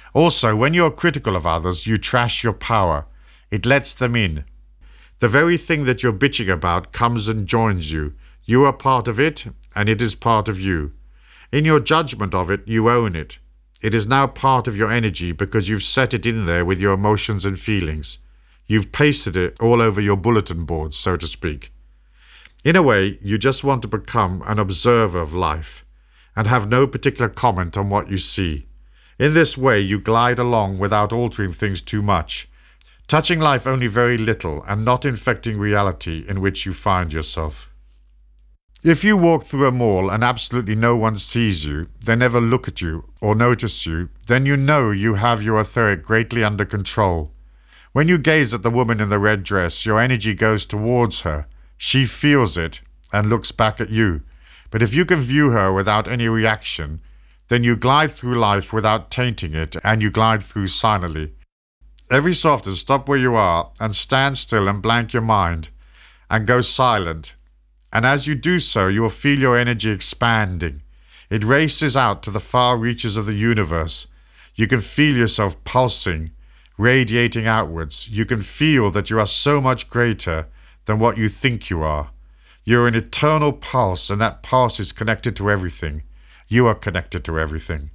Also, when you're critical of others, you trash your power. It lets them in. The very thing that you're bitching about comes and joins you. You are part of it, and it is part of you. In your judgment of it, you own it. It is now part of your energy because you've set it in there with your emotions and feelings. You've pasted it all over your bulletin board, so to speak. In a way, you just want to become an observer of life and have no particular comment on what you see. In this way, you glide along without altering things too much, touching life only very little and not infecting reality in which you find yourself. If you walk through a mall and absolutely no one sees you, they never look at you or notice you, then you know you have your etheric greatly under control. When you gaze at the woman in the red dress, your energy goes towards her. She feels it and looks back at you. But if you can view her without any reaction, then you glide through life without tainting it, and you glide through silently. Every so often, stop where you are and stand still and blank your mind and go silent. And as you do so, you will feel your energy expanding. It races out to the far reaches of the universe. You can feel yourself pulsing, radiating outwards. You can feel that you are so much greater than what you think you are. You're an eternal pulse, and that pulse is connected to everything. You are connected to everything.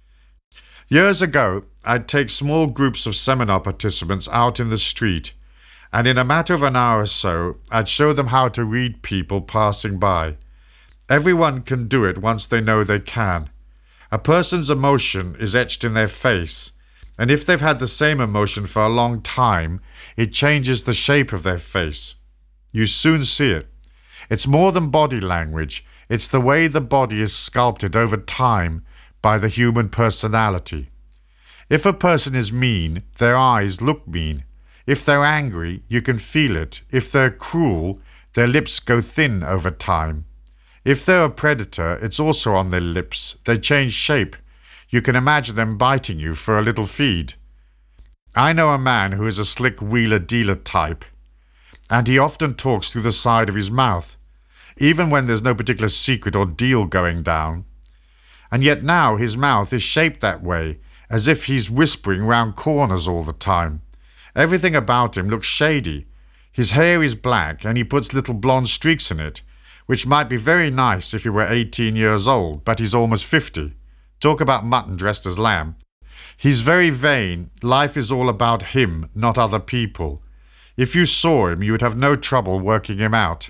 Years ago, I'd take small groups of seminar participants out in the street, and in a matter of an hour or so, I'd show them how to read people passing by. Everyone can do it once they know they can. A person's emotion is etched in their face, and if they've had the same emotion for a long time, it changes the shape of their face. You soon see it. It's more than body language. It's the way the body is sculpted over time by the human personality. If a person is mean, their eyes look mean. If they're angry, you can feel it. If they're cruel, their lips go thin over time. If they're a predator, it's also on their lips. They change shape. You can imagine them biting you for a little feed. I know a man who is a slick wheeler-dealer type, and he often talks through the side of his mouth, even when there's no particular secret or deal going down. And yet now his mouth is shaped that way, as if he's whispering round corners all the time. Everything about him looks shady. His hair is black, and he puts little blonde streaks in it, which might be very nice if he were 18 years old, but he's almost 50. Talk about mutton dressed as lamb. He's very vain. Life is all about him, not other people. If you saw him, you would have no trouble working him out.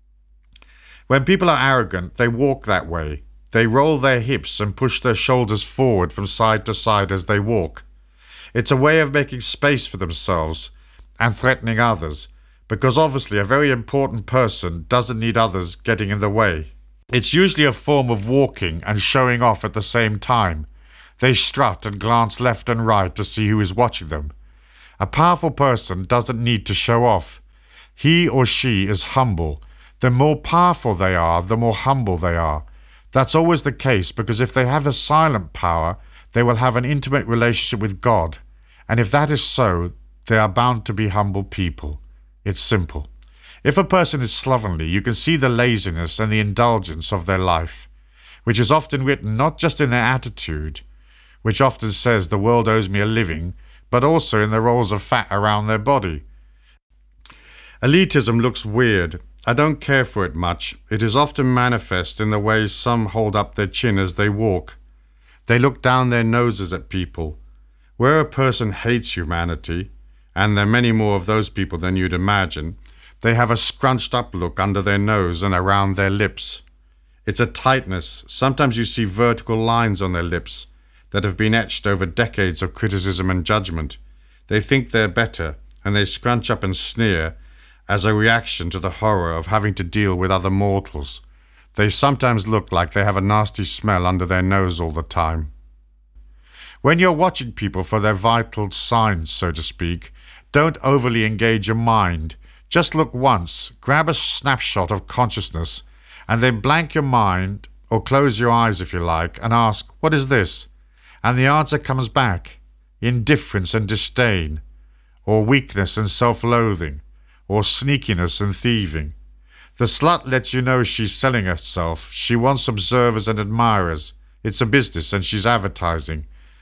When people are arrogant, they walk that way. They roll their hips and push their shoulders forward from side to side as they walk. It's a way of making space for themselves and threatening others, because obviously a very important person doesn't need others getting in the way. It's usually a form of walking and showing off at the same time. They strut and glance left and right to see who is watching them. A powerful person doesn't need to show off. He or she is humble. The more powerful they are, the more humble they are. That's always the case, because if they have a silent power, they will have an intimate relationship with God. And if that is so, they are bound to be humble people. It's simple. If a person is slovenly, you can see the laziness and the indulgence of their life, which is often written not just in their attitude, which often says the world owes me a living, but also in the rolls of fat around their body. Elitism looks weird. I don't care for it much. It is often manifest in the way some hold up their chin as they walk. They look down their noses at people. Where a person hates humanity, and there are many more of those people than you'd imagine, they have a scrunched up look under their nose and around their lips. It's a tightness. Sometimes you see vertical lines on their lips that have been etched over decades of criticism and judgment. They think they're better, and they scrunch up and sneer as a reaction to the horror of having to deal with other mortals. They sometimes look like they have a nasty smell under their nose all the time. When you're watching people for their vital signs, so to speak, don't overly engage your mind. Just look once, grab a snapshot of consciousness, and then blank your mind, or close your eyes if you like, and ask, what is this? And the answer comes back, indifference and disdain, or weakness and self-loathing, or sneakiness and thieving. The slut lets you know she's selling herself. She wants observers and admirers. It's a business, and she's advertising.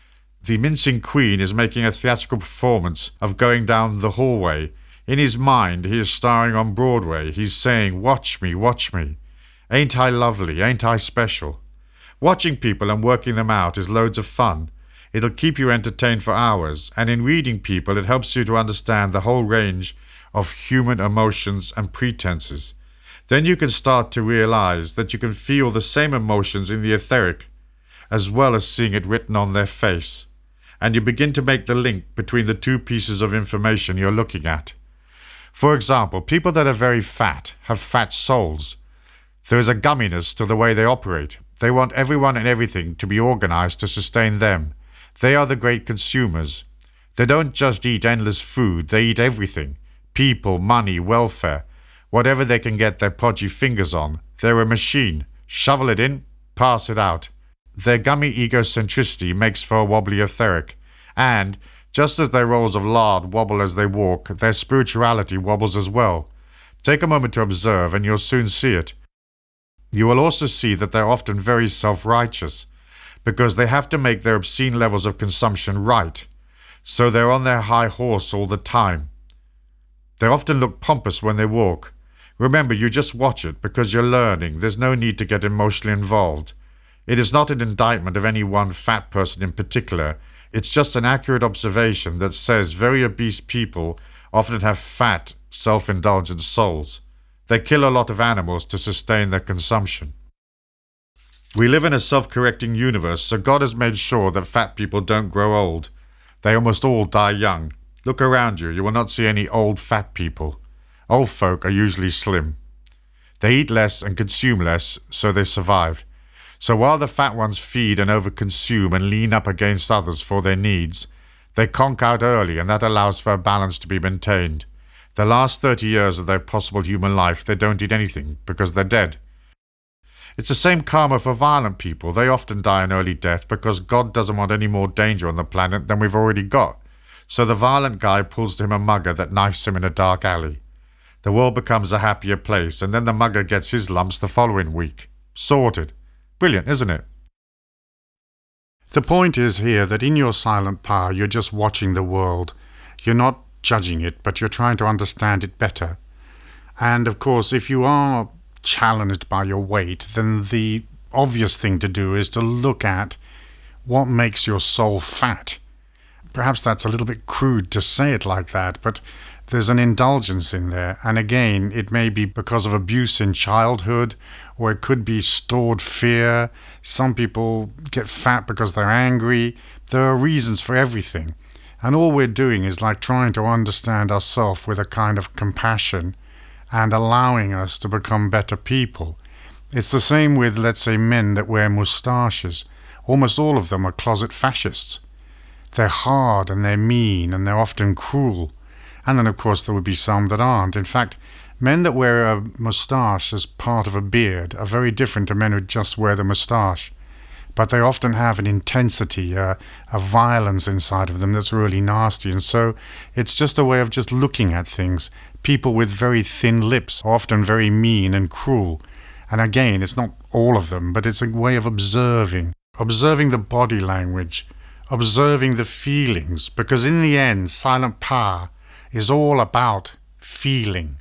The mincing queen is making a theatrical performance of going down the hallway. In his mind, he is starring on Broadway. He's saying, "Watch me, watch me. Ain't I lovely? Ain't I special?" Watching people and working them out is loads of fun. It'll keep you entertained for hours, and in reading people, it helps you to understand the whole range of human emotions and pretenses. Then you can start to realize that you can feel the same emotions in the etheric, as well as seeing it written on their face. And you begin to make the link between the two pieces of information you're looking at. For example, people that are very fat have fat souls. There is a gumminess to the way they operate. They want everyone and everything to be organized to sustain them. They are the great consumers. They don't just eat endless food, they eat everything. People, money, welfare, whatever they can get their podgy fingers on. They're a machine. Shovel it in, pass it out. Their gummy egocentricity makes for a wobbly etheric. And, just as their rolls of lard wobble as they walk, their spirituality wobbles as well. Take a moment to observe and you'll soon see it. You will also see that they're often very self-righteous, because they have to make their obscene levels of consumption right. So they're on their high horse all the time. They often look pompous when they walk. Remember, you just watch it because you're learning. There's no need to get emotionally involved. It is not an indictment of any one fat person in particular. It's just an accurate observation that says very obese people often have fat, self-indulgent souls. They kill a lot of animals to sustain their consumption. We live in a self-correcting universe, so God has made sure that fat people don't grow old. They almost all die young. Look around you, you will not see any old fat people. Old folk are usually slim. They eat less and consume less, so they survive. So while the fat ones feed and overconsume and lean up against others for their needs, they conk out early, and that allows for a balance to be maintained. The last 30 years of their possible human life, they don't eat anything because they're dead. It's the same karma for violent people. They often die an early death because God doesn't want any more danger on the planet than we've already got. So the violent guy pulls to him a mugger that knifes him in a dark alley. The world becomes a happier place, and then the mugger gets his lumps the following week. Sorted. Brilliant, isn't it? The point is here that in your silent power, you're just watching the world. You're not judging it, but you're trying to understand it better. And of course, if you are challenged by your weight, then the obvious thing to do is to look at what makes your soul fat. Perhaps that's a little bit crude to say it like that, but there's an indulgence in there. And again, it may be because of abuse in childhood, or it could be stored fear. Some people get fat because they're angry. There are reasons for everything. And all we're doing is like trying to understand ourselves with a kind of compassion and allowing us to become better people. It's the same with, let's say, men that wear moustaches. Almost all of them are closet fascists. They're hard and they're mean and they're often cruel. And then, of course, there would be some that aren't. In fact, men that wear a moustache as part of a beard are very different to men who just wear the moustache. But they often have an intensity, a violence inside of them that's really nasty. And so it's just a way of just looking at things. People with very thin lips are often very mean and cruel. And again, it's not all of them, but it's a way of observing the body language, observing the feelings, because in the end, silent power is all about feeling.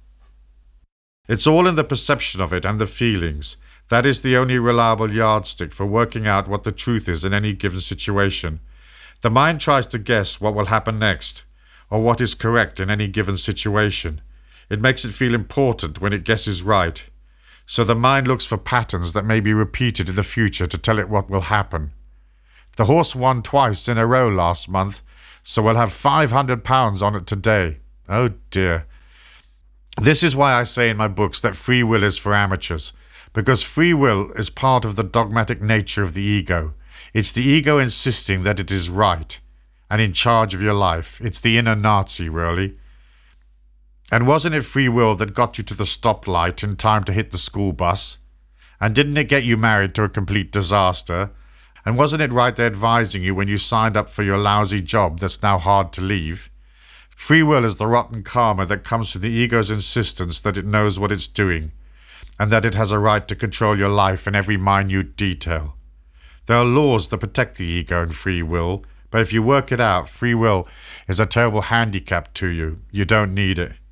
It's all in the perception of it and the feelings. That is the only reliable yardstick for working out what the truth is in any given situation. The mind tries to guess what will happen next, or what is correct in any given situation. It makes it feel important when it guesses right. So the mind looks for patterns that may be repeated in the future to tell it what will happen. The horse won twice in a row last month, so we'll have £500 on it today. Oh dear. This is why I say in my books that free will is for amateurs, because free will is part of the dogmatic nature of the ego. It's the ego insisting that it is right and in charge of your life. It's the inner Nazi, really. And wasn't it free will that got you to the stoplight in time to hit the school bus? And didn't it get you married to a complete disaster? And wasn't it right there advising you when you signed up for your lousy job that's now hard to leave? Free will is the rotten karma that comes from the ego's insistence that it knows what it's doing, and that it has a right to control your life in every minute detail. There are laws that protect the ego and free will, But if you work it out, free will is a terrible handicap to you. You don't need it.